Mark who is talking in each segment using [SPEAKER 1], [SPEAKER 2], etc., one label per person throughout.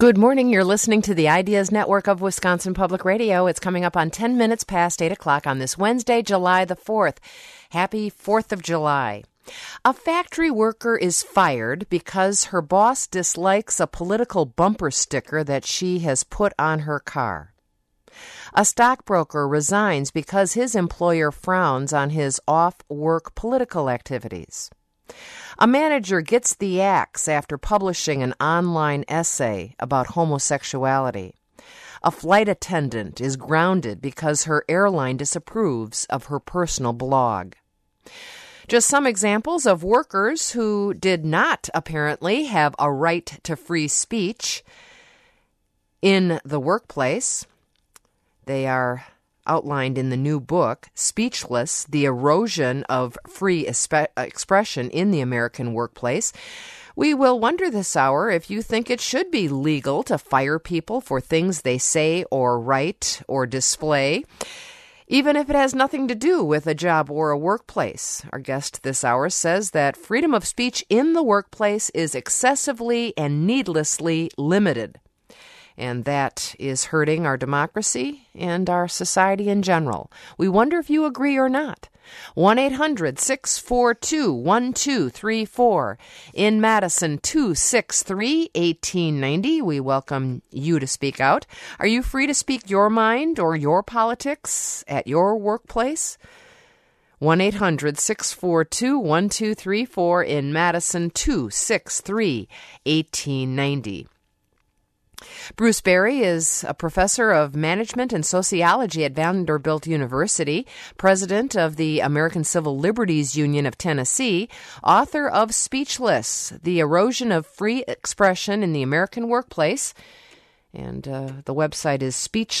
[SPEAKER 1] Good morning. You're listening to the Ideas Network of Wisconsin Public Radio. It's coming up on 10 minutes past 8 o'clock on this Wednesday, July the 4th. Happy 4th of July. A factory worker is fired because her boss dislikes a political bumper sticker that she has put on her car. A stockbroker resigns because his employer frowns on his off-work political activities. A manager gets the axe after publishing an online essay about homosexuality. A flight attendant is grounded because her airline disapproves of her personal blog. Just some examples of workers who did not apparently have a right to free speech in the workplace. They are outlined in the new book, Speechless, The Erosion of Free Expression in the American Workplace. We will wonder this hour if you think it should be legal to fire people for things they say or write or display, even if it has nothing to do with a job or a workplace. Our guest this hour says that freedom of speech in the workplace is excessively and needlessly limited. And that is hurting our democracy and our society in general. We wonder if you agree or not. 1-800-642-1234. In Madison, 263-1890. We welcome you to speak out. Are you free to speak your mind or your politics at your workplace? 1-800-642-1234. In Madison, 263-1890. Bruce Berry is a professor of management and sociology at Vanderbilt University, president of the American Civil Liberties Union of Tennessee, author of Speechless, The Erosion of Free Expression in the American Workplace, and the website is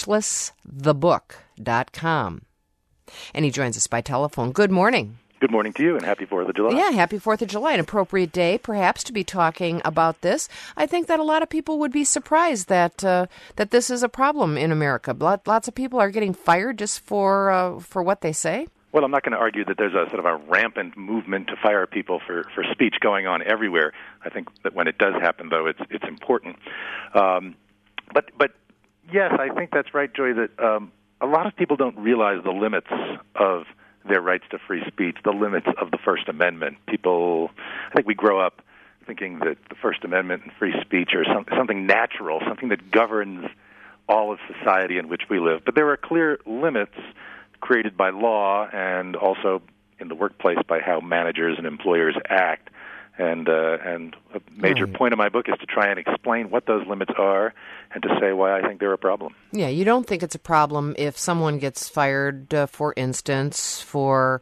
[SPEAKER 1] speechlessthebook.com. And he joins us by telephone. Good morning.
[SPEAKER 2] Good morning to you, and happy 4th of July.
[SPEAKER 1] Yeah, happy 4th of July. An appropriate day, perhaps, to be talking about this. I think that a lot of people would be surprised that that this is a problem in America. Lots of people are getting fired just for what they say.
[SPEAKER 2] Well, I'm not going to argue that there's a sort of a rampant movement to fire people for speech going on everywhere. I think that when it does happen, though, it's important. But yes, I think that's right, Joy, that a lot of people don't realize the limits of their rights to free speech, the limits of the First Amendment. I think we grow up thinking that the First Amendment and free speech are something natural, something that governs all of society in which we live. But there are clear limits created by law and also in the workplace by how managers and employers act. And a major point of my book is to try and explain what those limits are and to say why I think they're a problem.
[SPEAKER 1] Yeah, you don't think it's a problem if someone gets fired, for instance, for,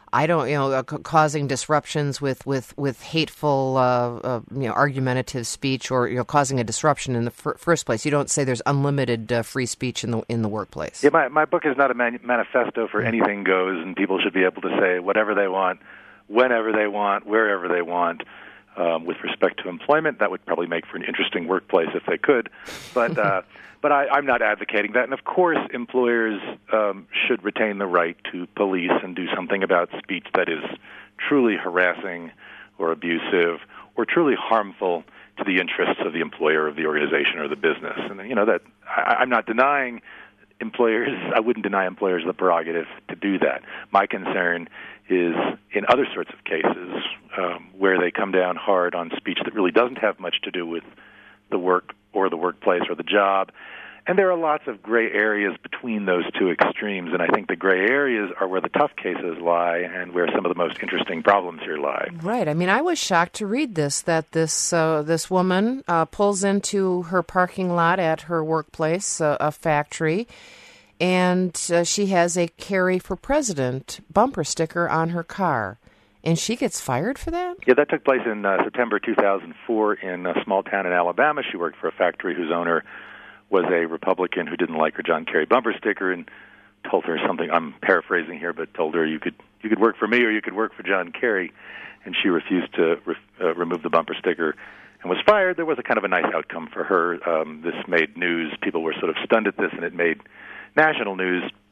[SPEAKER 1] causing disruptions with hateful, argumentative speech or, causing a disruption in the first place. You don't say there's unlimited free speech in the workplace.
[SPEAKER 2] Yeah, my book is not a manifesto for anything goes, and people should be able to say whatever they want, whenever they want, wherever they want. With respect to employment, that would probably make for an interesting workplace if they could. But I'm not advocating that. And of course, employers should retain the right to police and do something about speech that is truly harassing or abusive or truly harmful to the interests of the employer, of the organization, or the business. And that I'm not denying employers. I wouldn't deny employers the prerogative to do that. My concern is in other sorts of cases where they come down hard on speech that really doesn't have much to do with the work or the workplace or the job. And there are lots of gray areas between those two extremes, and I think the gray areas are where the tough cases lie and where some of the most interesting problems here lie.
[SPEAKER 1] Right. I mean, I was shocked to read that this woman pulls into her parking lot at her workplace, a factory, and she has a Kerry for President bumper sticker on her car. And she gets fired for that?
[SPEAKER 2] Yeah, that took place in September 2004 in a small town in Alabama. She worked for a factory whose owner was a Republican who didn't like her John Kerry bumper sticker and told her something, I'm paraphrasing here, but told her you could work for me or you could work for John Kerry. And she refused to remove the bumper sticker and was fired. There was a kind of a nice outcome for her. This made news. People were sort of stunned at this, and it made national news.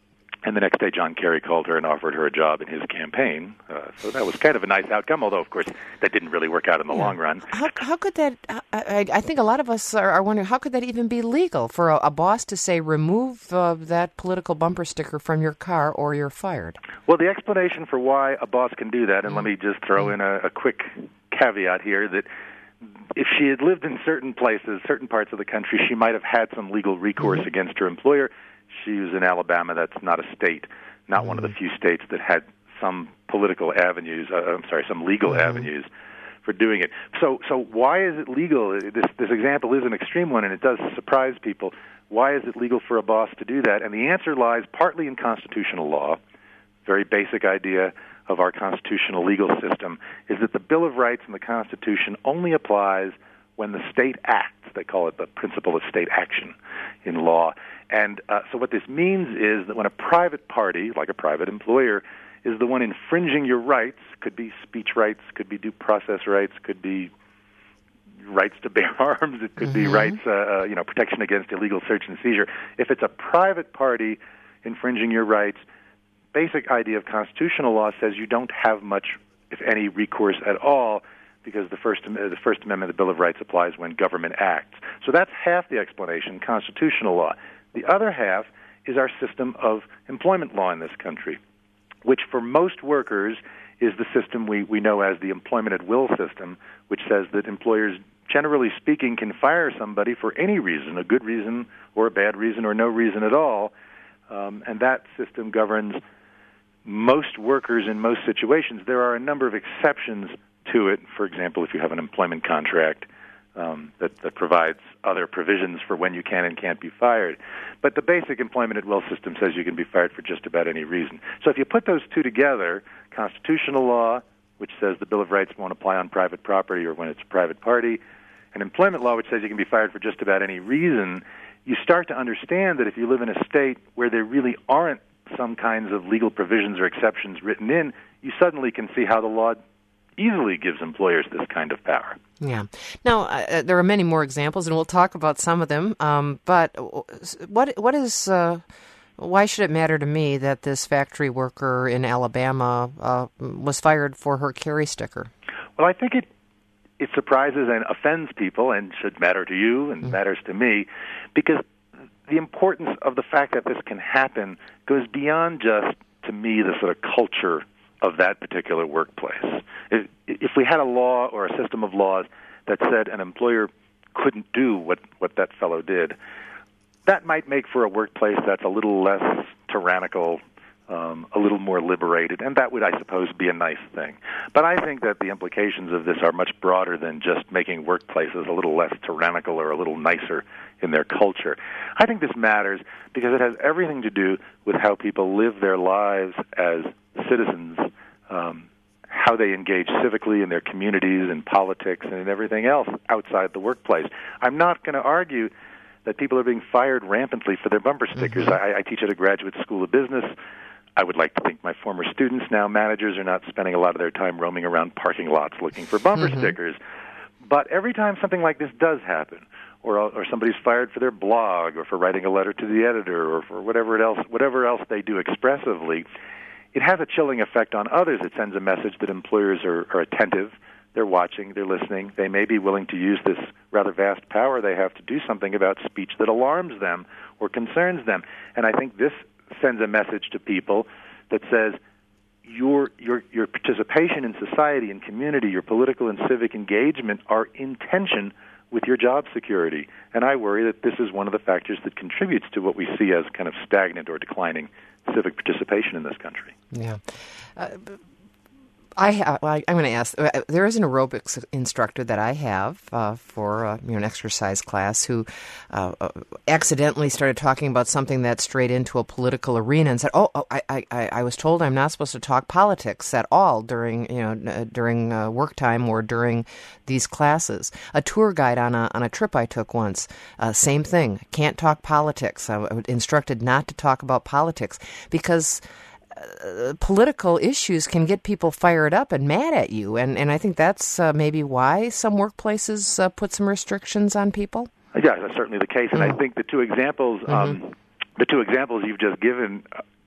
[SPEAKER 2] And the next day, John Kerry called her and offered her a job in his campaign. So that was kind of a nice outcome, although, of course, that didn't really work out in the long run.
[SPEAKER 1] How could that, I think a lot of us are wondering, how could that even be legal for a boss to say, remove that political bumper sticker from your car or you're fired?
[SPEAKER 2] Well, the explanation for why a boss can do that, and let me just throw in a quick caveat here, that if she had lived in certain places, certain parts of the country, she might have had some legal recourse against her employer. She was in Alabama. That's not a state, not one of the few states that had some political avenues, some legal avenues for doing it. So why is it legal? This example is an extreme one, and it does surprise people. Why is it legal for a boss to do that? And the answer lies partly in constitutional law. Very basic idea of our constitutional legal system is that the Bill of Rights and the Constitution only applies when the state acts. They call it the principle of state action in law. And so what this means is that when a private party, like a private employer, is the one infringing your rights, could be speech rights, could be due process rights, could be rights to bear arms, it could be rights, protection against illegal search and seizure. If it's a private party infringing your rights, basic idea of constitutional law says you don't have much, if any, recourse at all, because the First Amendment of the Bill of Rights applies when government acts. So that's half the explanation, constitutional law. The other half is our system of employment law in this country, which for most workers is the system we know as the employment at will system, which says that employers, generally speaking, can fire somebody for any reason, a good reason or a bad reason or no reason at all, and that system governs most workers in most situations. There are a number of exceptions to it. For example, if you have an employment contract that provides other provisions for when you can and can't be fired. But the basic employment at will system says you can be fired for just about any reason. So if you put those two together, constitutional law, which says the Bill of Rights won't apply on private property or when it's a private party, and employment law, which says you can be fired for just about any reason, you start to understand that if you live in a state where there really aren't some kinds of legal provisions or exceptions written in, you suddenly can see how the law easily gives employers this kind of power.
[SPEAKER 1] Yeah. Now, there are many more examples, and we'll talk about some of them. But why should it matter to me that this factory worker in Alabama was fired for her Kerry sticker?
[SPEAKER 2] Well, I think it surprises and offends people, and should matter to you and matters to me, because the importance of the fact that this can happen goes beyond just, to me, the sort of culture of that particular workplace. If we had a law or a system of laws that said an employer couldn't do what that fellow did, that might make for a workplace that's a little less tyrannical, a little more liberated, and that would, I suppose, be a nice thing. But I think that the implications of this are much broader than just making workplaces a little less tyrannical or a little nicer in their culture. I think this matters because it has everything to do with how people live their lives as citizens, how they engage civically in their communities and politics and in everything else outside the workplace. I'm not going to argue that people are being fired rampantly for their bumper stickers. I teach at a graduate school of business. I would like to think my former students, now managers, are not spending a lot of their time roaming around parking lots looking for bumper stickers. But every time something like this does happen, or somebody's fired for their blog, or for writing a letter to the editor, or for whatever else they do expressively, it has a chilling effect on others. It sends a message that employers are attentive, they're watching, they're listening, they may be willing to use this rather vast power they have to do something about speech that alarms them or concerns them. And I think this sends a message to people that says your participation in society and community, your political and civic engagement are in tension with your job security. And I worry that this is one of the factors that contributes to what we see as kind of stagnant or declining civic participation in this country.
[SPEAKER 1] Yeah. I'm going to ask, there is an aerobics instructor that I have for an exercise class who accidentally started talking about something that strayed into a political arena and said, I was told I'm not supposed to talk politics at all during work time or during these classes. A tour guide on a trip I took once, same thing, can't talk politics. I was instructed not to talk about politics because political issues can get people fired up and mad at you, and I think that's maybe why some workplaces put some restrictions on people.
[SPEAKER 2] Yeah, that's certainly the case, and I think the two examples you've just given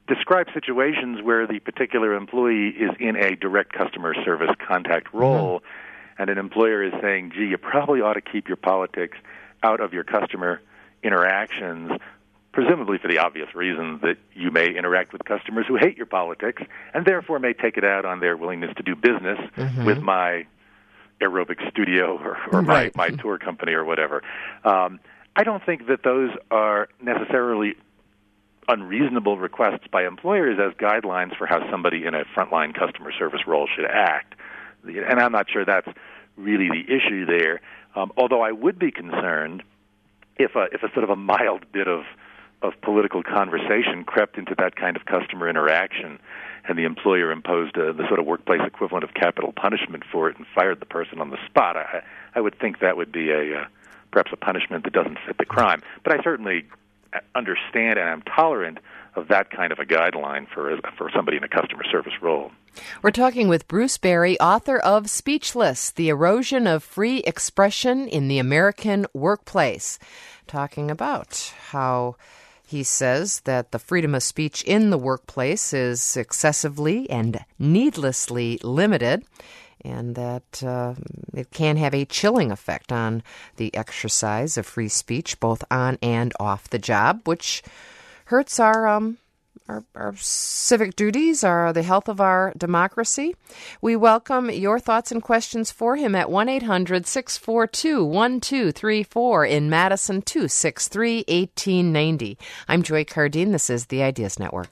[SPEAKER 2] describe situations where the particular employee is in a direct customer service contact role, and an employer is saying, gee, you probably ought to keep your politics out of your customer interactions, presumably for the obvious reason that you may interact with customers who hate your politics and therefore may take it out on their willingness to do business with my aerobic studio or my tour company or whatever. I don't think that those are necessarily unreasonable requests by employers as guidelines for how somebody in a frontline customer service role should act. And I'm not sure that's really the issue there, although I would be concerned if a sort of a mild bit of political conversation crept into that kind of customer interaction and the employer imposed the sort of workplace equivalent of capital punishment for it and fired the person on the spot. I would think that would be perhaps a punishment that doesn't fit the crime. But I certainly understand and I'm tolerant of that kind of a guideline for somebody in a customer service role.
[SPEAKER 1] We're talking with Bruce Berry, author of Speechless, The Erosion of Free Expression in the American Workplace, talking about how he says that the freedom of speech in the workplace is excessively and needlessly limited, and that it can have a chilling effect on the exercise of free speech, both on and off the job, which hurts our civic duties, the health of our democracy. We welcome your thoughts and questions for him at 1-800-642-1234 in Madison, 263-1890. I'm Joy Cardine. This is the Ideas Network.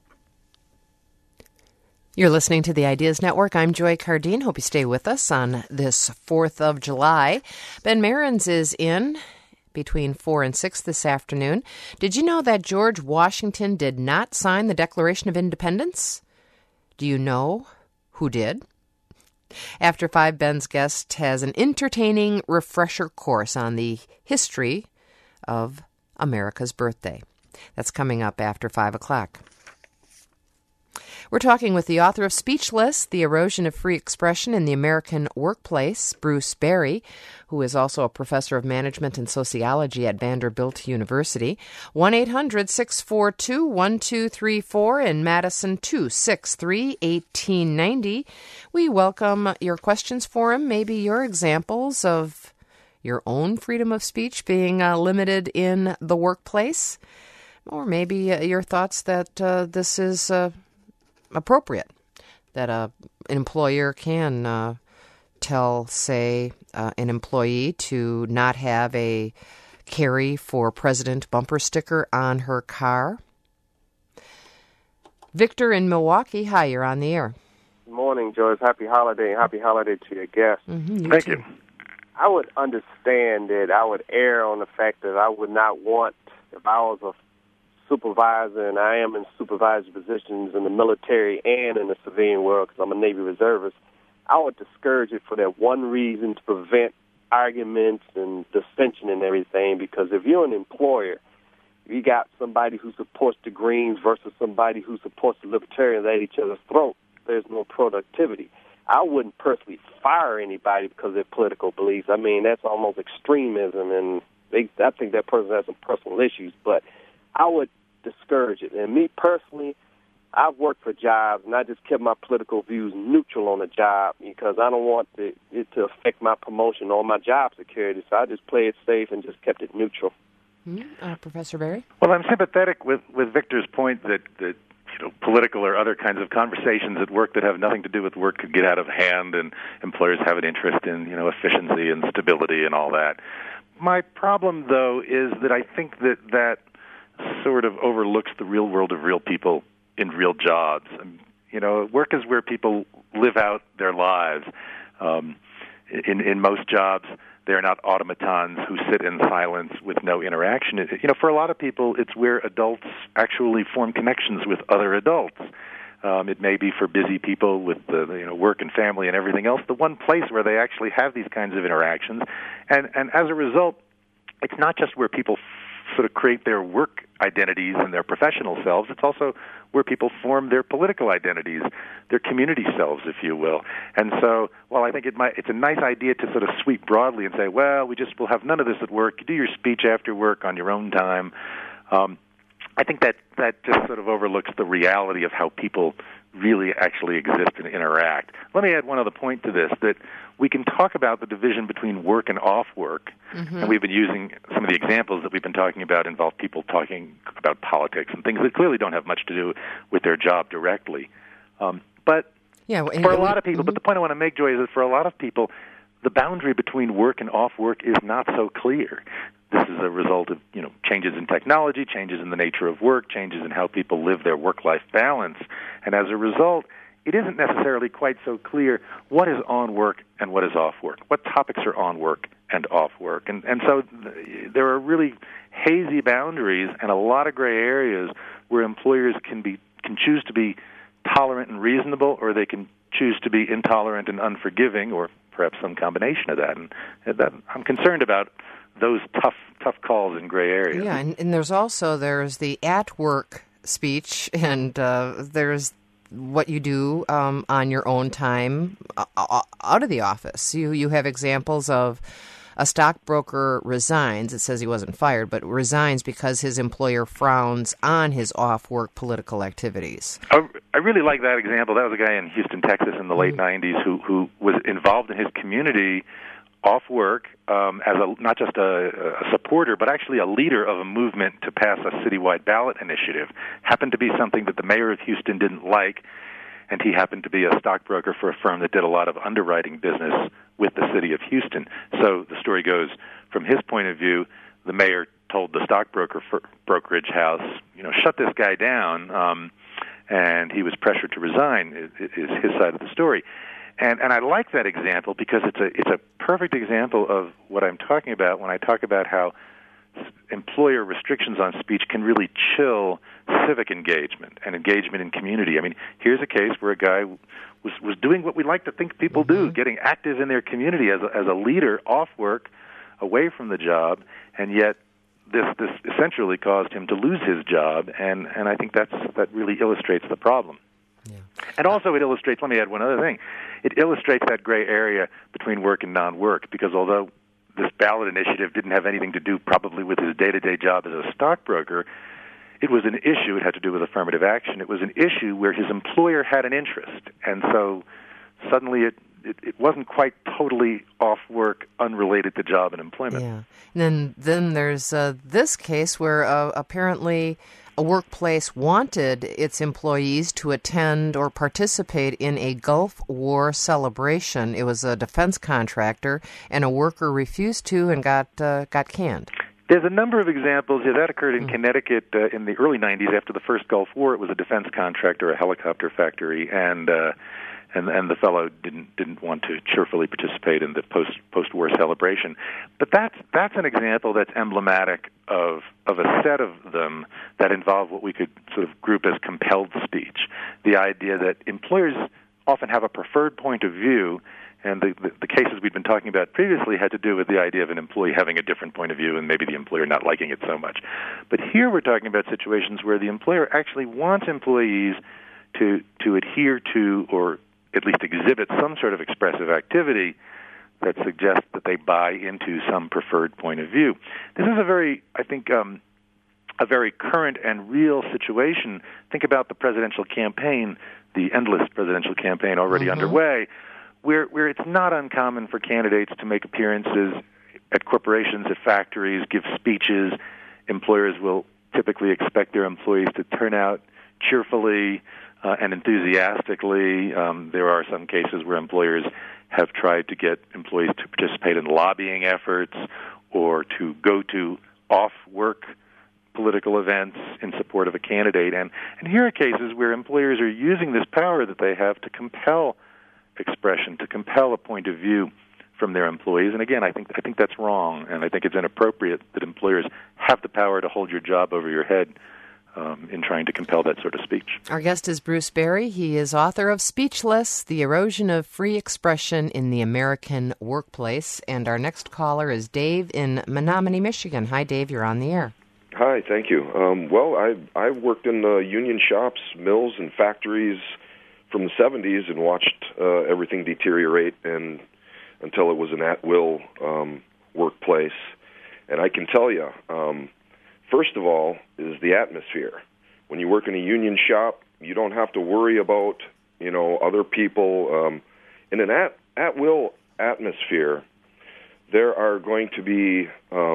[SPEAKER 1] You're listening to the Ideas Network. I'm Joy Cardine. Hope you stay with us on this 4th of July. Ben Marins is in between 4 and 6 this afternoon. Did you know that George Washington did not sign the Declaration of Independence? Do you know who did? After 5, Ben's guest has an entertaining refresher course on the history of America's birthday. That's coming up after 5 o'clock. We're talking with the author of Speechless, The Erosion of Free Expression in the American Workplace, Bruce Berry, who is also a professor of management and sociology at Vanderbilt University. 1-800-642-1234 in Madison, 263-1890. We welcome your questions for him, maybe your examples of your own freedom of speech being limited in the workplace, or maybe your thoughts that this is appropriate, that an employer can tell, say, an employee to not have a Carry for President bumper sticker on her car. Victor in Milwaukee, hi, you're on the air.
[SPEAKER 3] Good morning, Joyce. Happy holiday, and happy holiday to your guests.
[SPEAKER 2] Thank you.
[SPEAKER 3] I would understand that I would err on the fact that I would not want, if I was a supervisor, and I am in supervisory positions in the military and in the civilian world because I'm a Navy reservist, I would discourage it for that one reason, to prevent arguments and dissension and everything. Because if you're an employer, you got somebody who supports the Greens versus somebody who supports the Libertarians at each other's throat, there's no productivity. I wouldn't personally fire anybody because of their political beliefs. I mean, that's almost extremism, and I think that person has some personal issues, but I would discourage it. And me personally, I've worked for jobs, and I just kept my political views neutral on the job because I don't want it to affect my promotion or my job security. So I just played it safe and just kept it neutral.
[SPEAKER 1] Professor Berry?
[SPEAKER 2] Well, I'm sympathetic with Victor's point that political or other kinds of conversations at work that have nothing to do with work could get out of hand, and employers have an interest in efficiency and stability and all that. My problem, though, is that I think that sort of overlooks the real world of real people in real jobs. Work is where people live out their lives. In most jobs, they're not automatons who sit in silence with no interaction. For a lot of people, it's where adults actually form connections with other adults. It may be for busy people with work and family and everything else, the one place where they actually have these kinds of interactions. And as a result, it's not just where people sort of create their work identities and their professional selves. It's also where people form their political identities, their community selves, if you will. And so, while I think it's a nice idea to sort of sweep broadly and say, well, we'll have none of this at work. You do your speech after work on your own time. I think that just sort of overlooks the reality of how people really actually exist and interact. Let me add one other point to this, that we can talk about the division between work and off work, and we've been using some of the examples that we've been talking about involve people talking about politics and things that clearly don't have much to do with their job directly. But for a lot of people, but the point I want to make, Joy, is that for a lot of people, the boundary between work and off work is not so clear. This is a result of, changes in technology, changes in the nature of work, changes in how people live their work-life balance. And as a result, it isn't necessarily quite so clear what is on work and what is off work, what topics are on work and off work. And so there are really hazy boundaries and a lot of gray areas where employers can choose to be tolerant and reasonable, or they can choose to be intolerant and unforgiving, or perhaps some combination of that. And I'm concerned about those tough calls in gray areas.
[SPEAKER 1] Yeah, and there's the at-work speech, and there's what you do on your own time out of the office. You have examples of a stockbroker resigns. It says he wasn't fired, but resigns because his employer frowns on his off-work political activities.
[SPEAKER 2] I really like that example. That was a guy in Houston, Texas in the late 90s who was involved in his community off work as not just a supporter, but actually a leader of a movement to pass a citywide ballot initiative. Happened to be something that the mayor of Houston didn't like, and he happened to be a stockbroker for a firm that did a lot of underwriting business with the city of Houston. So the story goes, from his point of view, the mayor told the stockbroker brokerage house, shut this guy down, and he was pressured to resign, is his side of the story. And I like that example because it's a perfect example of what I'm talking about when I talk about how employer restrictions on speech can really chill civic engagement and engagement in community. I mean, here's a case where a guy was doing what we like to think people do, getting active in their community as a leader off work, away from the job, and yet this essentially caused him to lose his job, and I think that really illustrates the problem. Yeah. And also it illustrates, let me add one other thing, it illustrates that gray area between work and non-work, because although this ballot initiative didn't have anything to do probably with his day-to-day job as a stockbroker, it was an issue, it had to do with affirmative action, it was an issue where his employer had an interest, and so suddenly it wasn't quite totally off work, unrelated to job and employment.
[SPEAKER 1] Yeah. And then there's this case where apparently a workplace wanted its employees to attend or participate in a Gulf War celebration. It was a defense contractor, and a worker refused to and got canned.
[SPEAKER 2] There's a number of examples. Yeah, that occurred in Connecticut in the early 90s after the first Gulf War. It was a defense contractor, a helicopter factory, and the fellow didn't want to cheerfully participate in the post-war celebration. But that's an example that's emblematic of a set of them that involve what we could sort of group as compelled speech. The idea that employers often have a preferred point of view, and the cases we've been talking about previously had to do with the idea of an employee having a different point of view and maybe the employer not liking it so much. But here we're talking about situations where the employer actually wants employees to adhere to or at least exhibit some sort of expressive activity that suggests that they buy into some preferred point of view. This is a very current and real situation. Think about the presidential campaign, the endless presidential campaign already underway, where it's not uncommon for candidates to make appearances at corporations, at factories, give speeches. Employers will typically expect their employees to turn out cheerfully and enthusiastically. There are some cases where employers have tried to get employees to participate in lobbying efforts or to go to off-work political events in support of a candidate. And here are cases where employers are using this power that they have to compel expression, to compel a point of view from their employees. And again, I think that's wrong, and I think it's inappropriate that employers have the power to hold your job over your head in trying to compel that sort of speech. Our
[SPEAKER 1] guest is Bruce Berry. He is author of Speechless, The Erosion of Free Expression in the American Workplace. And our next caller is Dave in Menominee, Michigan. Hi, Dave. You're on the air.
[SPEAKER 4] Hi, thank you. I worked in union shops, mills, and factories from the 70s and watched everything deteriorate until it was an at-will workplace. And I can tell you, first of all, is the atmosphere. When you work in a union shop, you don't have to worry about, other people. In an at-will atmosphere, there are going to be,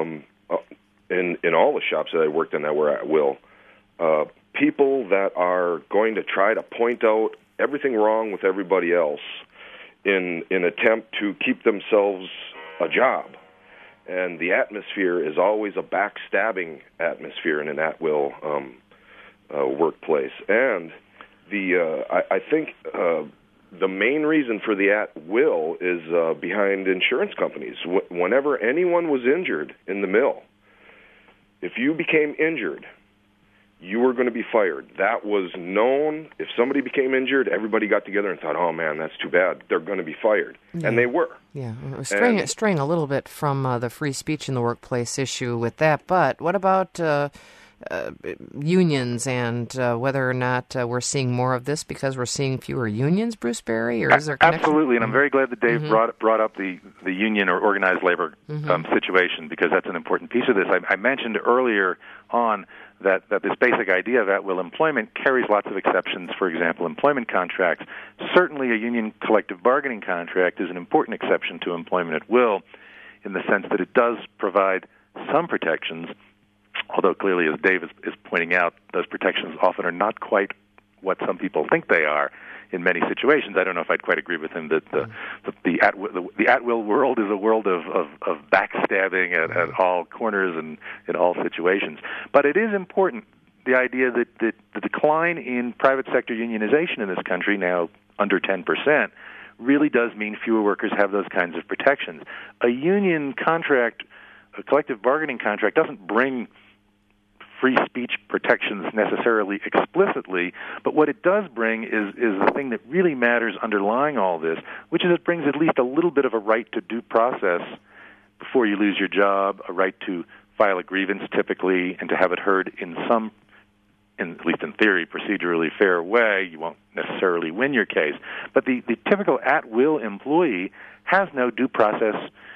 [SPEAKER 4] in all the shops that I worked in that were at will, people that are going to try to point out everything wrong with everybody else in attempt to keep themselves a job. And the atmosphere is always a backstabbing atmosphere in an at-will workplace. And I think the main reason for the at-will is behind insurance companies. Whenever anyone was injured in the mill, if you became injured, you were going to be fired. That was known. If somebody became injured, everybody got together and thought, oh, man, that's too bad. They're going to be fired. Yeah. And they were.
[SPEAKER 1] Yeah, straying a little bit from the free speech in the workplace issue with that. But what about unions and whether or not we're seeing more of this because we're seeing fewer unions, Bruce Berry? Or is there connection?
[SPEAKER 2] Absolutely, and I'm very glad that Dave brought up the union or organized labor situation, because that's an important piece of this. I mentioned earlier on that this basic idea of at-will employment carries lots of exceptions. For example, employment contracts. Certainly a union collective bargaining contract is an important exception to employment at will in the sense that it does provide some protections, although clearly, as Dave is pointing out, those protections often are not quite what some people think they are in many situations. I don't know if I'd quite agree with him that the at-will world is a world of backstabbing at all corners and in all situations. But it is important, the idea that the decline in private sector unionization in this country, now under 10%, really does mean fewer workers have those kinds of protections. A union contract, a collective bargaining contract, doesn't bring free speech protections necessarily explicitly, but what it does bring is the thing that really matters underlying all this, which is it brings at least a little bit of a right to due process before you lose your job, a right to file a grievance typically and to have it heard in some, at least in theory, procedurally fair way. You won't necessarily win your case. But the typical at-will employee has no due process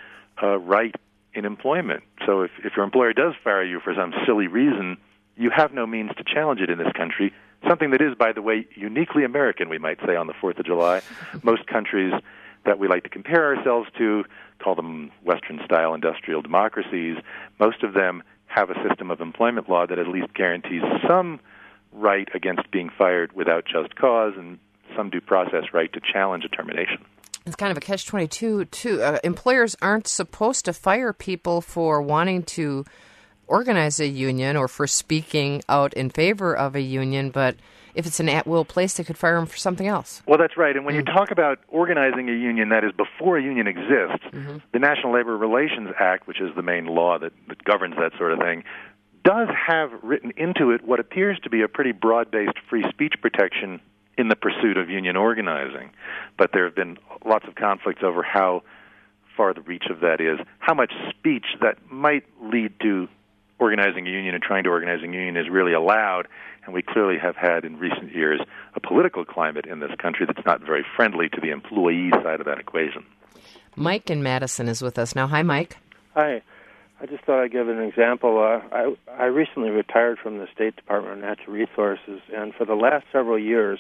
[SPEAKER 2] right in employment. So if your employer does fire you for some silly reason, you have no means to challenge it in this country, something that is, by the way, uniquely American, we might say, on the 4th of July. Most countries that we like to compare ourselves to, call them Western-style industrial democracies, most of them have a system of employment law that at least guarantees some right against being fired without just cause and some due process right to challenge a termination.
[SPEAKER 1] It's kind of a catch-22, too. Employers aren't supposed to fire people for wanting to organize a union or for speaking out in favor of a union, but if it's an at-will place, they could fire them for something else.
[SPEAKER 2] Well, that's right. And when you talk about organizing a union, that is before a union exists, the National Labor Relations Act, which is the main law that governs that sort of thing, does have written into it what appears to be a pretty broad-based free speech protection in the pursuit of union organizing. But there have been lots of conflicts over how far the reach of that is, how much speech that might lead to organizing a union and trying to organize a union is really allowed. And we clearly have had in recent years a political climate in this country that's not very friendly to the employee side of that equation.
[SPEAKER 1] Mike in Madison is with us now. Hi, Mike.
[SPEAKER 5] Hi. I just thought I'd give an example. I recently retired from the State Department of Natural Resources, and for the last several years,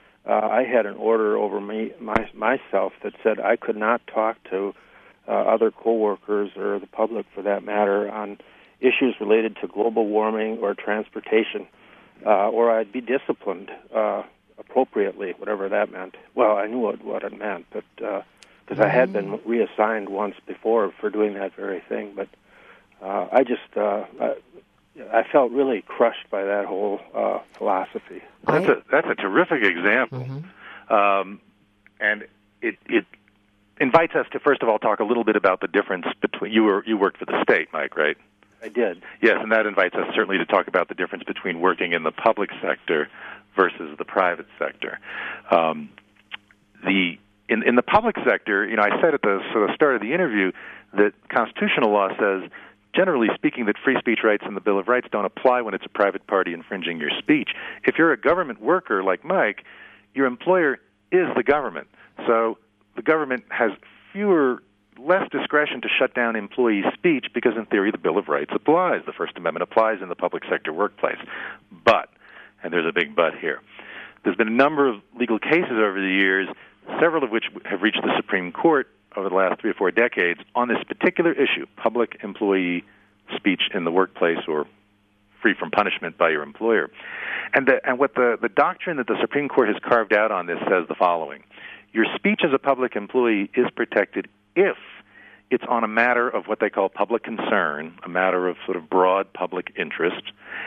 [SPEAKER 5] I had an order over myself that said I could not talk to other coworkers or the public, for that matter, on issues related to global warming or transportation, or I'd be disciplined appropriately, whatever that meant. Well, I knew what it meant, but because I had been reassigned once before for doing that very thing, but I felt really crushed by that whole philosophy.
[SPEAKER 2] That's a terrific example, and it invites us to first of all talk a little bit about the difference between you worked for the state, Mike, right?
[SPEAKER 5] I did.
[SPEAKER 2] Yes, and that invites us certainly to talk about the difference between working in the public sector versus the private sector. In the public sector, I said at the sort of start of the interview that constitutional law says, generally speaking, that free speech rights in the Bill of Rights don't apply when it's a private party infringing your speech. If you're a government worker like Mike, your employer is the government. So the government has fewer less discretion to shut down employee speech because, in theory, the Bill of Rights applies. The First Amendment applies in the public sector workplace. But, and there's a big but here, there's been a number of legal cases over the years, several of which have reached the Supreme Court over the last 3 or 4 decades on this particular issue, public employee speech in the workplace or free from punishment by your employer. And what the doctrine that the Supreme Court has carved out on this says the following. Your speech as a public employee is protected if it's on a matter of what they call public concern, a matter of sort of broad public interest.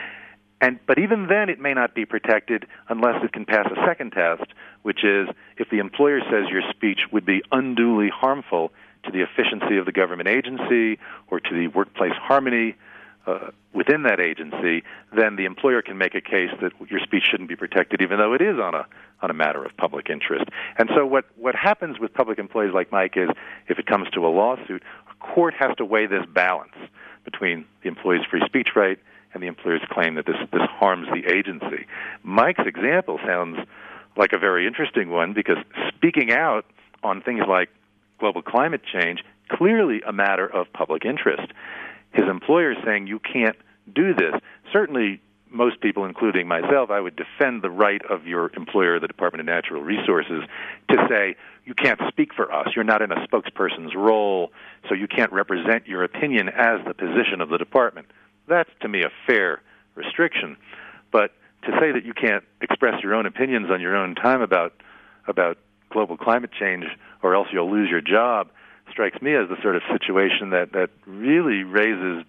[SPEAKER 2] But even then it may not be protected unless it can pass a second test, which is if the employer says your speech would be unduly harmful to the efficiency of the government agency or to the workplace harmony within that agency, then the employer can make a case that your speech shouldn't be protected, even though it is on a matter of public interest. And so what happens with public employees like Mike is, if it comes to a lawsuit, a court has to weigh this balance between the employee's free speech right and the employer's claim that this harms the agency. Mike's example sounds like a very interesting one because speaking out on things like global climate change, clearly a matter of public interest. His employer is saying you can't do this. Certainly, most people, including myself, I would defend the right of your employer, the Department of Natural Resources, to say you can't speak for us. You're not in a spokesperson's role, so you can't represent your opinion as the position of the department. That's, to me, a fair restriction. But to say that you can't express your own opinions on your own time about global climate change or else you'll lose your job strikes me as the sort of situation that really raises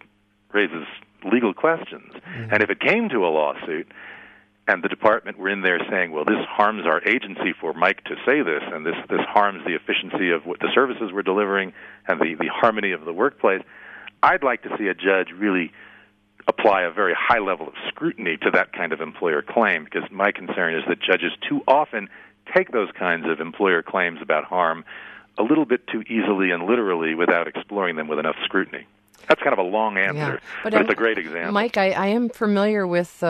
[SPEAKER 2] legal questions. Mm-hmm. And if it came to a lawsuit and the department were in there saying, well, this harms our agency for Mike to say this, and this harms the efficiency of what the services we're delivering and the harmony of the workplace, I'd like to see a judge really apply a very high level of scrutiny to that kind of employer claim, because my concern is that judges too often take those kinds of employer claims about harm a little bit too easily and literally without exploring them with enough scrutiny. That's kind of a long answer, but it's a great example.
[SPEAKER 1] Mike, I am familiar with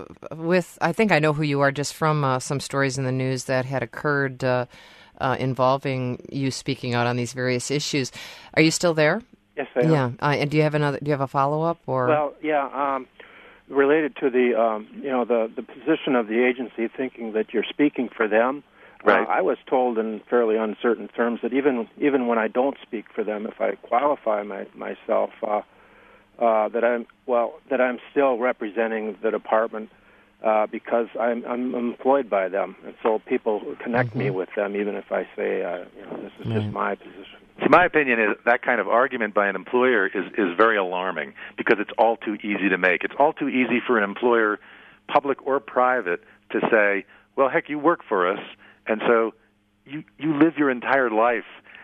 [SPEAKER 1] I think I know who you are just from some stories in the news that had occurred involving you speaking out on these various issues. Are you still there?
[SPEAKER 5] Yes, I am.
[SPEAKER 1] Yeah, and do you have a follow-up or?
[SPEAKER 5] Well, yeah, related to the position of the agency, thinking that you're speaking for them.
[SPEAKER 2] Right.
[SPEAKER 5] I was told in fairly uncertain terms that even when I don't speak for them, if I qualify myself, that I'm still representing the department because I'm employed by them, and so people connect me with them, even if I say this is just my position.
[SPEAKER 2] So my opinion is that kind of argument by an employer is very alarming because it's all too easy to make. It's all too easy for an employer, public or private, to say, well, heck, you work for us, and so you live your entire life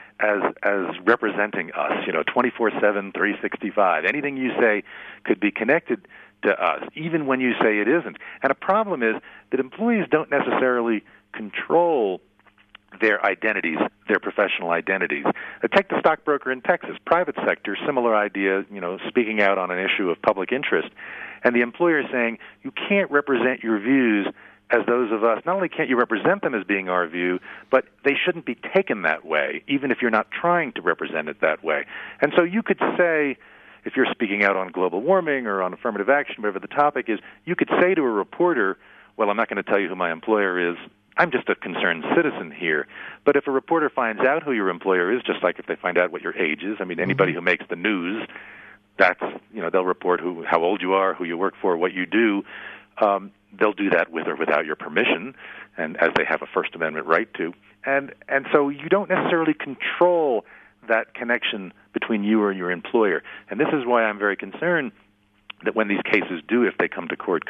[SPEAKER 2] as representing us, 24/7, 365. Anything you say could be connected to us, even when you say it isn't. And a problem is that employees don't necessarily control their identities, their professional identities. Take the stockbroker in Texas, private sector, similar idea, speaking out on an issue of public interest. And the employer is saying, you can't represent your views as those of us. Not only can't you represent them as being our view, but they shouldn't be taken that way, even if you're not trying to represent it that way. And so you could say, if you're speaking out on global warming or on affirmative action, whatever the topic is, you could say to a reporter, well, I'm not going to tell you who my employer is. I'm just a concerned citizen here. But if a reporter finds out who your employer is, just like if they find out what your age is, anybody who makes the news, that's, they'll report how old you are, who you work for, what you do. They'll do that with or without your permission, and as they have a First Amendment right to. And so you don't necessarily control that connection between you and your employer. And this is why I'm very concerned that when these cases do, if they come to court,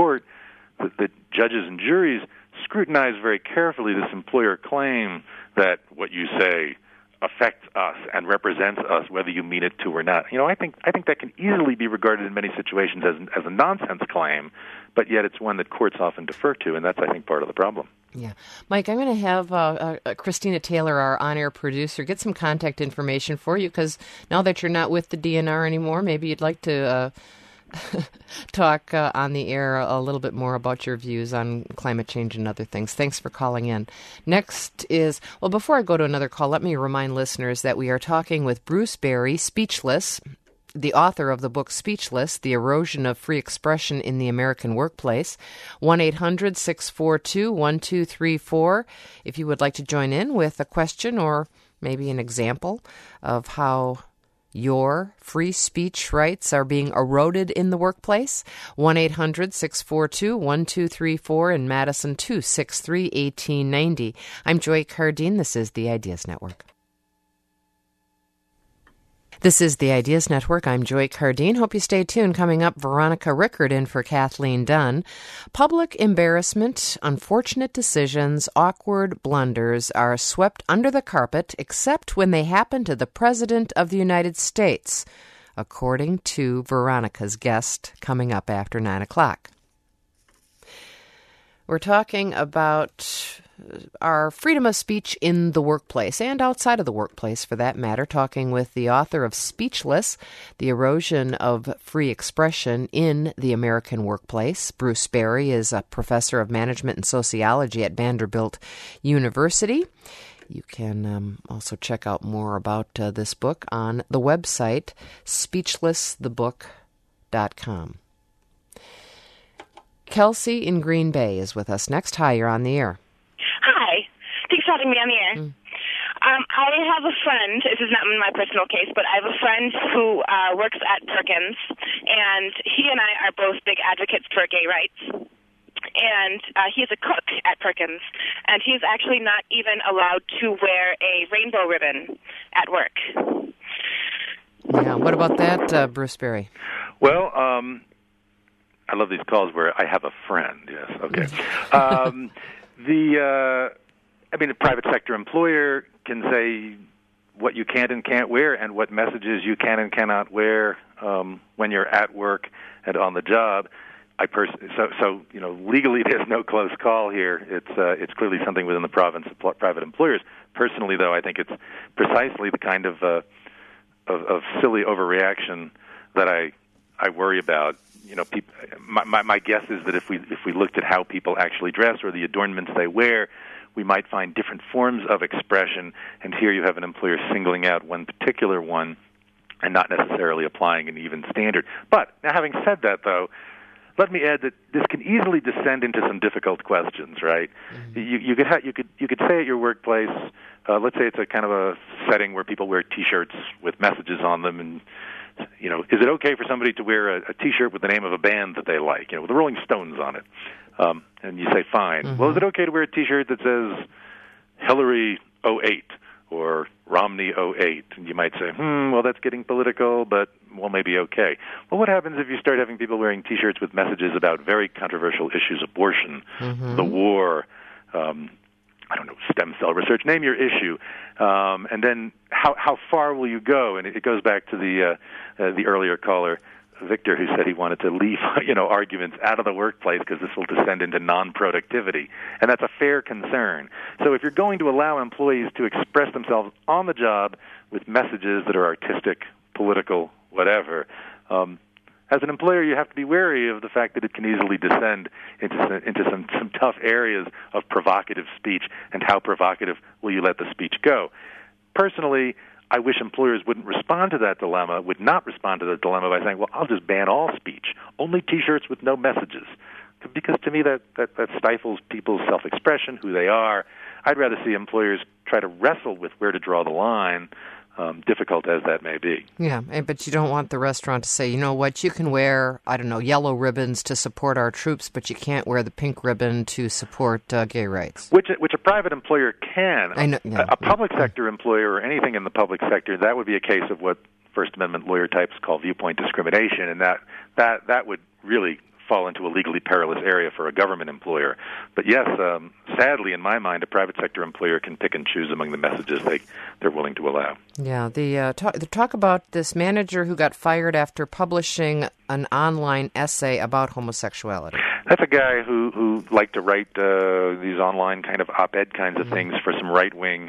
[SPEAKER 2] that judges and juries scrutinize very carefully this employer claim that what you say affects us and represents us, whether you mean it to or not. I think that can easily be regarded in many situations as a nonsense claim, but yet it's one that courts often defer to, and that's, I think, part of the problem.
[SPEAKER 1] Yeah. Mike, I'm going to have Christina Taylor, our on-air producer, get some contact information for you, because now that you're not with the DNR anymore, maybe you'd like to talk on the air a little bit more about your views on climate change and other things. Thanks for calling in. Next is, well, before I go to another call, let me remind listeners that we are talking with Bruce Berry, Speechless, the author of the book Speechless, The Erosion of Free Expression in the American Workplace. 1-800-642-1234 if you would like to join in with a question or maybe an example of how your free speech rights are being eroded in the workplace. 1-800-642-1234 in Madison, 263-1890. I'm Joy Cardine. This is the Ideas Network. This is the Ideas Network. I'm Joy Cardine. Hope you stay tuned. Coming up, Veronica Rickard in for Kathleen Dunn. Public embarrassment, unfortunate decisions, awkward blunders are swept under the carpet except when they happen to the President of the United States, according to Veronica's guest coming up after 9 o'clock. We're talking about our freedom of speech in the workplace and outside of the workplace, for that matter, talking with the author of Speechless, The Erosion of Free Expression in the American Workplace. Bruce Berry is a professor of management and sociology at Vanderbilt University. You can also check out more about this book on the website speechlessthebook.com. Kelsey in Green Bay is with us next. Hi, you're on the air.
[SPEAKER 6] Hi. Thanks for having me on the air. I have a friend, this is not my personal case, but I have a friend who works at Perkins, and he and I are both big advocates for gay rights. And he is a cook at Perkins, and he's actually not even allowed to wear a rainbow ribbon at work.
[SPEAKER 1] Yeah, what about that, Bruce Berry?
[SPEAKER 2] Well, I love these calls where I have a friend. Yes, okay. A private sector employer can say what you can and can't wear and what messages you can and cannot wear when you're at work and on the job. Legally there's no close call here. It's clearly something within the province of private employers. Personally, though, I think it's precisely the kind of silly overreaction that I worry about. My guess is that if we looked at how people actually dress or the adornments they wear, we might find different forms of expression. And here you have an employer singling out one particular one and not necessarily applying an even standard. But now, having said that, though, let me add that this can easily descend into some difficult questions. Right? Mm-hmm. You could say at your workplace, let's say it's a kind of a setting where people wear T-shirts with messages on them, and is it okay for somebody to wear a T-shirt with the name of a band that they like, with the Rolling Stones on it? And you say, fine. Mm-hmm. Well, is it okay to wear a T-shirt that says Hillary 08 or Romney 08? And you might say, well, that's getting political, but, well, maybe okay. Well, what happens if you start having people wearing T-shirts with messages about very controversial issues, abortion, the war, stem cell research, name your issue, and then how far will you go? And it goes back to the earlier caller, Victor, who said he wanted to leave arguments out of the workplace because this will descend into non-productivity, and that's a fair concern. So if you're going to allow employees to express themselves on the job with messages that are artistic, political, whatever, as an employer, you have to be wary of the fact that it can easily descend into some tough areas of provocative speech, and how provocative will you let the speech go. Personally, I wish employers would not respond to that dilemma by saying, well, I'll just ban all speech, only T-shirts with no messages, because to me that stifles people's self-expression, who they are. I'd rather see employers try to wrestle with where to draw the line, difficult as that may be.
[SPEAKER 1] Yeah, but you don't want the restaurant to say, you know what, you can wear, yellow ribbons to support our troops, but you can't wear the pink ribbon to support gay rights.
[SPEAKER 2] Which a private employer can.
[SPEAKER 1] I know, yeah.
[SPEAKER 2] A public sector employer or anything in the public sector, that would be a case of what First Amendment lawyer types call viewpoint discrimination, and that would really fall into a legally perilous area for a government employer. But yes, sadly, in my mind, a private sector employer can pick and choose among the messages they're willing to allow.
[SPEAKER 1] Yeah, the talk about this manager who got fired after publishing an online essay about homosexuality.
[SPEAKER 2] That's a guy who liked to write these online kind of op-ed kinds of things for some right-wing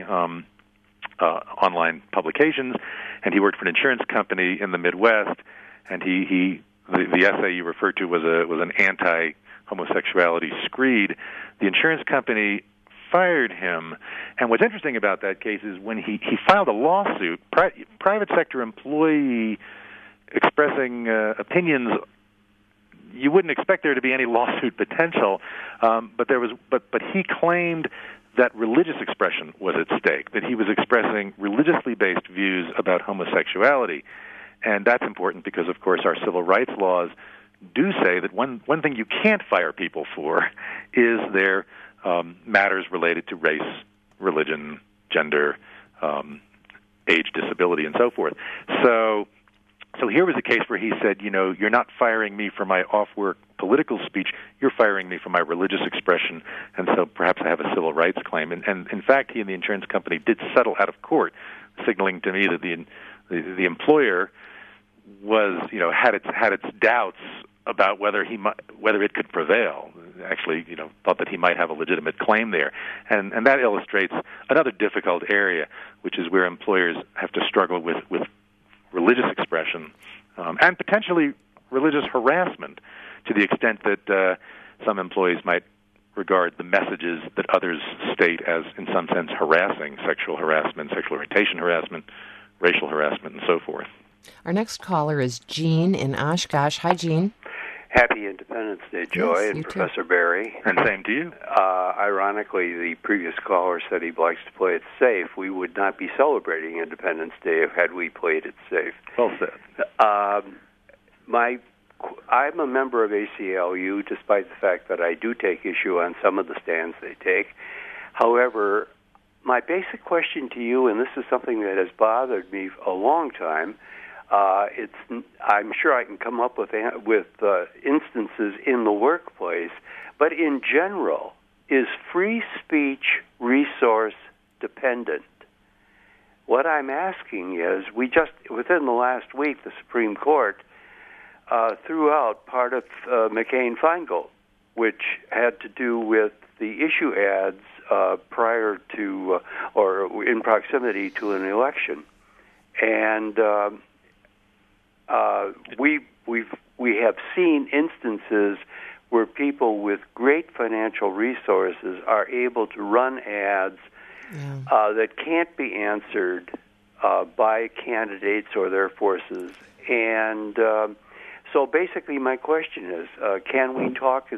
[SPEAKER 2] online publications, and he worked for an insurance company in the Midwest, and he the essay you referred to was an anti-homosexuality screed. The insurance company fired him. And what's interesting about that case is when he filed a lawsuit, private sector employee expressing opinions, you wouldn't expect there to be any lawsuit potential, but he claimed that religious expression was at stake, that he was expressing religiously based views about homosexuality. And that's important because, of course, our civil rights laws do say that one thing you can't fire people for is their matters related to race, religion, gender, age, disability, and so forth. So here was a case where he said, you're not firing me for my off-work political speech, you're firing me for my religious expression, and so perhaps I have a civil rights claim. And in fact, he and the insurance company did settle out of court, signaling to me that the employer was, had its doubts about whether it could prevail. Actually, thought that he might have a legitimate claim there, and that illustrates another difficult area, which is where employers have to struggle with religious expression and potentially religious harassment, to the extent that some employees might regard the messages that others state as, in some sense, harassing: sexual harassment, sexual orientation harassment, racial harassment, and so forth.
[SPEAKER 1] Our next caller is Jean in Oshkosh. Hi, Jean.
[SPEAKER 7] Happy Independence Day, Joy,
[SPEAKER 1] yes,
[SPEAKER 7] and
[SPEAKER 1] too.
[SPEAKER 7] Professor Barry.
[SPEAKER 2] And same to you.
[SPEAKER 7] Ironically, the previous caller said he likes to play it safe. We would not be celebrating Independence Day had we played it safe.
[SPEAKER 2] Well said.
[SPEAKER 7] I'm a member of ACLU, despite the fact that I do take issue on some of the stands they take. However, my basic question to you, and this is something that has bothered me a long time, I'm sure I can come up with instances in the workplace, but in general, is free speech resource dependent? What I'm asking is, within the last week, the Supreme Court threw out part of McCain-Feingold, which had to do with the issue ads prior to or in proximity to an election, and we have seen instances where people with great financial resources are able to run ads that can't be answered by candidates or their forces. And so basically my question is, can we talk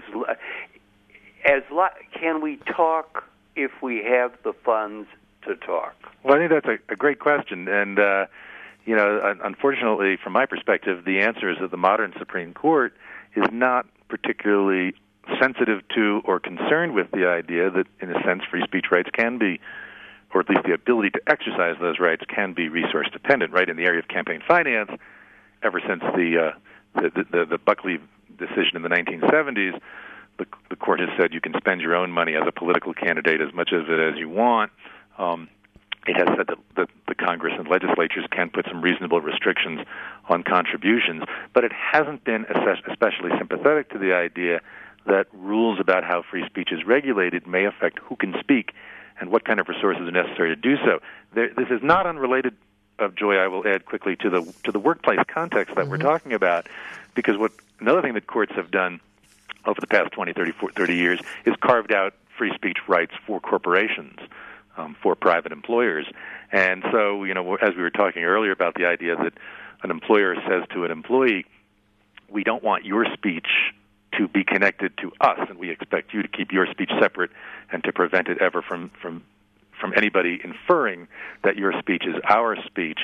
[SPEAKER 7] can we talk if we have the funds to talk?
[SPEAKER 2] Well, I think that's a great question. And, unfortunately, from my perspective, the answer is that the modern Supreme Court is not particularly sensitive to or concerned with the idea that, in a sense, free speech rights can be, or at least the ability to exercise those rights can be resource dependent. Right in the area of campaign finance, ever since the Buckley decision in the 1970s, the court has said you can spend your own money as a political candidate as much of it as you want. It has said that the Congress and legislatures can put some reasonable restrictions on contributions, but it hasn't been especially sympathetic to the idea that rules about how free speech is regulated may affect who can speak and what kind of resources are necessary to do so. This is not unrelated, Joy, I will add quickly, to the workplace context that we're talking about, because another thing that courts have done over the past 20, 30 years is carved out free speech rights for corporations, for private employers. And so, as we were talking earlier about the idea that an employer says to an employee, we don't want your speech to be connected to us, and we expect you to keep your speech separate and to prevent it ever from anybody inferring that your speech is our speech.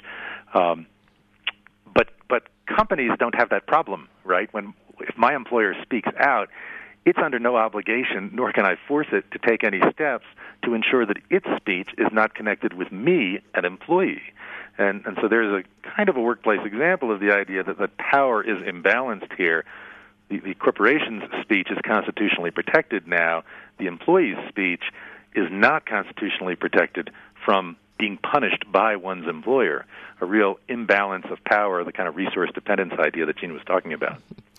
[SPEAKER 2] But companies don't have that problem, right? If my employer speaks out, it's under no obligation, nor can I force it to take any steps to ensure that its speech is not connected with me, an employee. And so there's a kind of a workplace example of the idea that the power is imbalanced here. The corporation's speech is constitutionally protected now. The employee's speech is not constitutionally protected from being punished by one's employer, a real imbalance of power, the kind of resource dependence idea that Gene was talking about.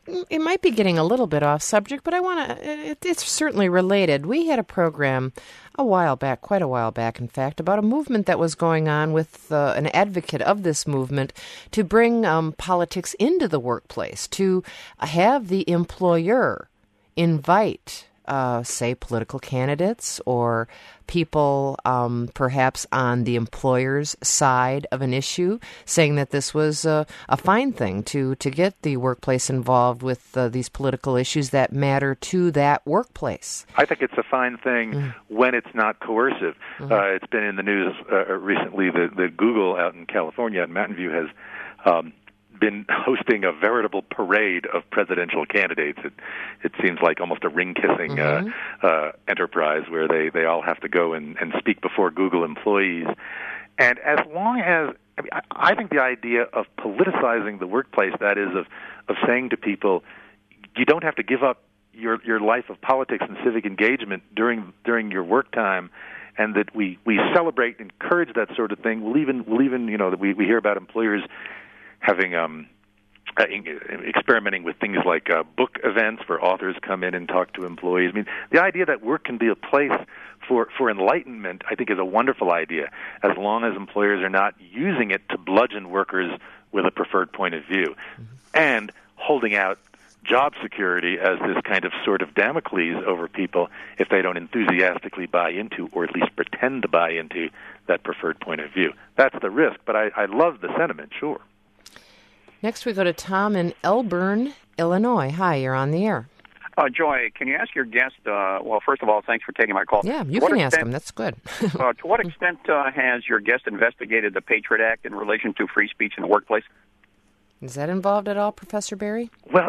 [SPEAKER 1] it might be getting a little bit off subject, but I want to, it's certainly related. We had a program a while back, quite a while back, in fact, about a movement that was going on with an advocate of this movement to bring politics into the workplace, to have the employer invite, say, political candidates or people perhaps on the employer's side of an issue, saying that this was a fine thing to get the workplace involved with these political issues that matter to that workplace.
[SPEAKER 2] I think it's a fine thing when it's not coercive. It's been in the news recently that Google out in California, at Mountain View, has been hosting a veritable parade of presidential candidates. It seems like almost a ring-kissing enterprise where they all have to go and speak before Google employees. And as long as, I think the idea of politicizing the workplace, that is, of saying to people, you don't have to give up your life of politics and civic engagement during your work time, and that we celebrate and encourage that sort of thing. We'll even that we hear about employers having experimenting with things like book events where authors come in and talk to employees. I mean, the idea that work can be a place for enlightenment, I think, is a wonderful idea, as long as employers are not using it to bludgeon workers with a preferred point of view, and holding out job security as this kind of sort of Damocles over people if they don't enthusiastically buy into, or at least pretend to buy into, that preferred point of view. That's the risk, but I love the sentiment, sure.
[SPEAKER 1] Next, we go to Tom in Elburn, Illinois. Hi, you're on the air.
[SPEAKER 8] Joy, can you ask your guest, well, first of all, thanks for taking my call.
[SPEAKER 1] Yeah, you can ask him. That's good.
[SPEAKER 8] To what extent has your guest investigated the Patriot Act in relation to free speech in the workplace?
[SPEAKER 1] Is that involved at all, Professor Berry?
[SPEAKER 2] Well,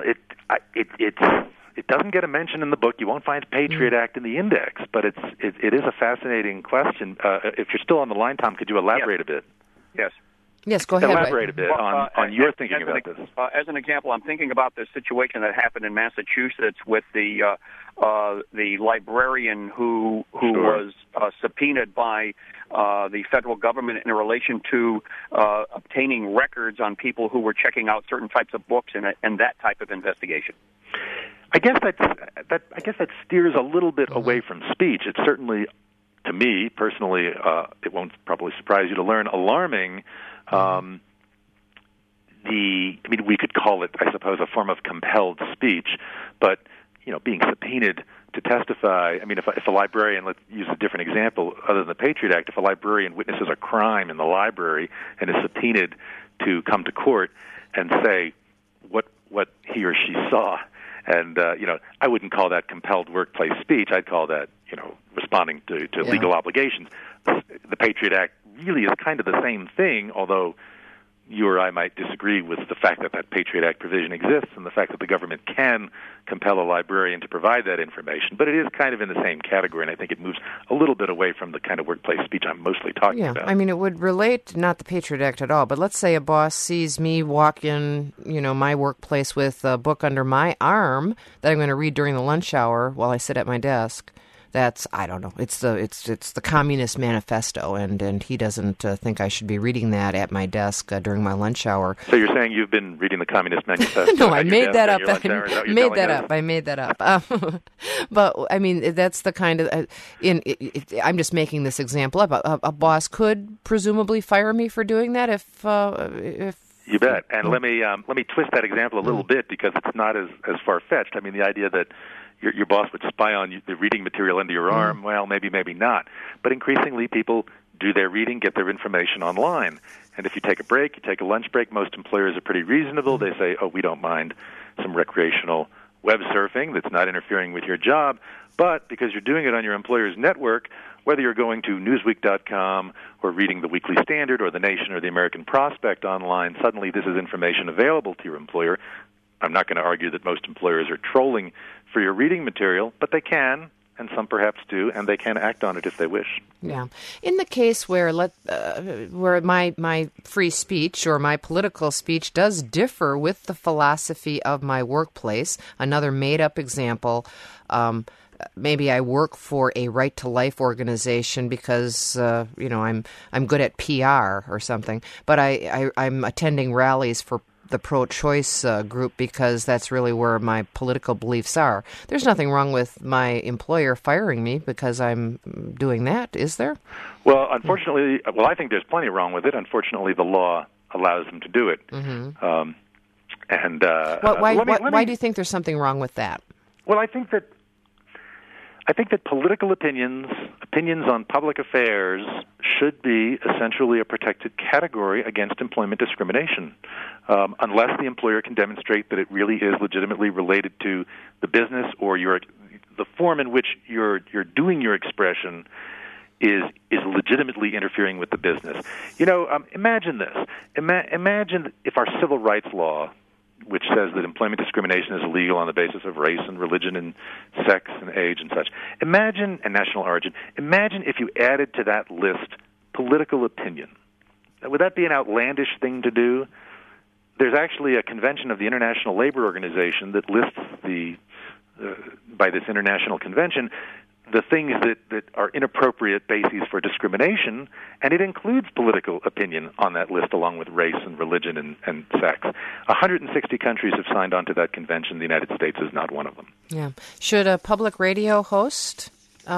[SPEAKER 2] it doesn't get a mention in the book. You won't find Patriot Act in the index, but it is a fascinating question. If you're still on the line, Tom, could you elaborate a bit?
[SPEAKER 8] Yes.
[SPEAKER 1] Yes, go ahead.
[SPEAKER 2] Elaborate a bit on your thinking about this.
[SPEAKER 8] As an example, I'm thinking about the situation that happened in Massachusetts with the librarian who was subpoenaed by the federal government in relation to obtaining records on people who were checking out certain types of books and that type of investigation.
[SPEAKER 2] I guess that steers a little bit away from speech. It's certainly, to me personally, it won't probably surprise you to learn, alarming. We could call it, I suppose, a form of compelled speech, but being subpoenaed to testify. I mean, if a librarian, let's use a different example other than the Patriot Act, if a librarian witnesses a crime in the library and is subpoenaed to come to court and say what he or she saw, and I wouldn't call that compelled workplace speech. I'd call that responding to legal obligations. The Patriot Act really is kind of the same thing, although you or I might disagree with the fact that Patriot Act provision exists and the fact that the government can compel a librarian to provide that information. But it is kind of in the same category, and I think it moves a little bit away from the kind of workplace speech I'm mostly talking about.
[SPEAKER 1] I mean, it would relate, not the Patriot Act at all, but let's say a boss sees me walk in, my workplace with a book under my arm that I'm going to read during the lunch hour while I sit at my desk. That's, I don't know, it's the Communist Manifesto, and he doesn't think I should be reading that at my desk during my lunch hour.
[SPEAKER 2] So you're saying you've been reading the Communist Manifesto?
[SPEAKER 1] No, I made that up. I made that up. But, I mean, that's the kind of, I'm just making this example up. A boss could presumably fire me for doing that if
[SPEAKER 2] you bet. And let me twist that example a little bit, because it's not as far-fetched. I mean, the idea that your boss would spy on the reading material under your arm, well, maybe not. But increasingly, people do their reading, get their information online. And if you take a break, you take a lunch break, most employers are pretty reasonable. They say, we don't mind some recreational web surfing that's not interfering with your job. But because you're doing it on your employer's network, whether you're going to Newsweek.com or reading the Weekly Standard or The Nation or the American Prospect online, suddenly this is information available to your employer. I'm not going to argue that most employers are trolling for your reading material, but they can, and some perhaps do, and they can act on it if they wish.
[SPEAKER 1] Yeah. In the case where my free speech or my political speech does differ with the philosophy of my workplace, another made-up example, maybe I work for a Right to Life organization because I'm good at PR or something, but I'm attending rallies for the pro-choice group because that's really where my political beliefs are. There's nothing wrong with my employer firing me because I'm doing that, is there?
[SPEAKER 2] Well, unfortunately, I think there's plenty wrong with it. Unfortunately, the law allows them to do it.
[SPEAKER 1] Mm-hmm.
[SPEAKER 2] Why
[SPEAKER 1] do you think there's something wrong with that?
[SPEAKER 2] Well, I think that political opinions on public affairs should be essentially a protected category against employment discrimination, unless the employer can demonstrate that it really is legitimately related to the business or the form in which you're doing your expression is legitimately interfering with the business. Imagine this. Imagine if our civil rights law, which says that employment discrimination is illegal on the basis of race and religion and sex and age and such. And national origin. Imagine if you added to that list political opinion. Would that be an outlandish thing to do? There's actually a convention of the International Labor Organization that lists by this international convention, the things that are inappropriate bases for discrimination, and it includes political opinion on that list along with race and religion and sex. 160 countries have signed on to that convention. The United States is not one of them.
[SPEAKER 1] Yeah. Should a public radio host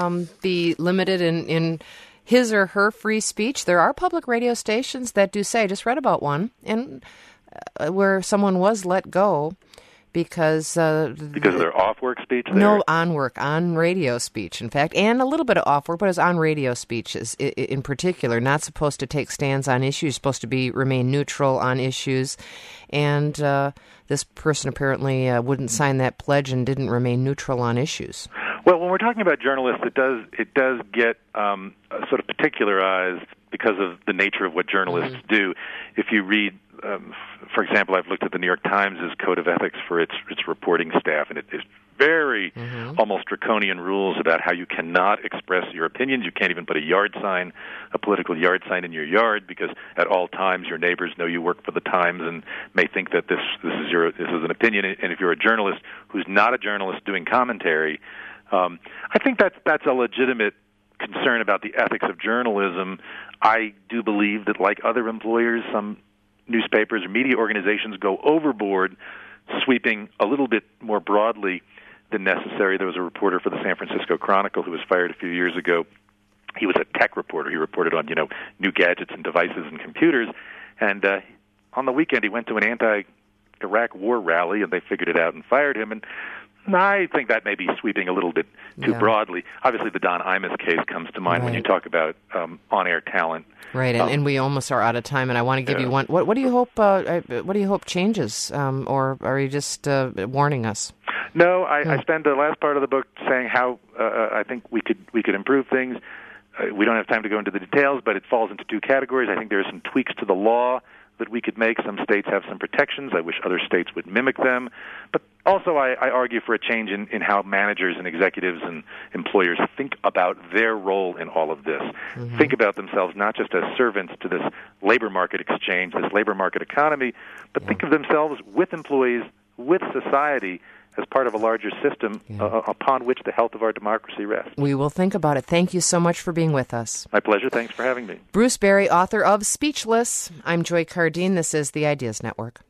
[SPEAKER 1] be limited in his or her free speech? There are public radio stations that do say, I just read about one, and where someone was let go because of
[SPEAKER 2] their off-work speech?
[SPEAKER 1] No, on radio speech, in fact, and a little bit of off-work, but it's on radio speech in particular, not supposed to take stands on issues, supposed to remain neutral on issues, and this person apparently wouldn't sign that pledge and didn't remain neutral on issues.
[SPEAKER 2] Well, when we're talking about journalists, it does get sort of particularized because of the nature of what journalists do. If you read, for example, I've looked at the New York Times' code of ethics for its reporting staff, and it is very almost draconian rules about how you cannot express your opinions. You can't even put a political yard sign in your yard, because at all times your neighbors know you work for the Times and may think that this is an opinion. And if you're a journalist who's not a journalist doing commentary, I think that's a legitimate concern about the ethics of journalism. I do believe that, like other employers, some newspapers or media organizations go overboard, sweeping a little bit more broadly than necessary. There was a reporter for the San Francisco Chronicle who was fired a few years ago. He was a tech reporter. He reported on, new gadgets and devices and computers. And on the weekend, he went to an anti-Iraq war rally, and they figured it out and fired him. And I think that may be sweeping a little bit too broadly. Obviously, the Don Imus case comes to mind when you talk about on-air talent.
[SPEAKER 1] Right, and we almost are out of time. And I want to give you one. What do you hope? What do you hope changes, or are you just warning us?
[SPEAKER 2] No, I spend the last part of the book saying how I think we could improve things. We don't have time to go into the details, but it falls into two categories. I think there are some tweaks to the law that we could make. Some states have some protections. I wish other states would mimic them. But also I argue for a change in how managers and executives and employers think about their role in all of this. Think about themselves not just as servants to this labor market exchange, this labor market economy, but think of themselves with employees, with society, as part of a larger system upon which the health of our democracy rests.
[SPEAKER 1] We will think about it. Thank you so much for being with us.
[SPEAKER 2] My pleasure. Thanks for having me.
[SPEAKER 1] Bruce Berry, author of Speechless. I'm Joy Cardine. This is the Ideas Network.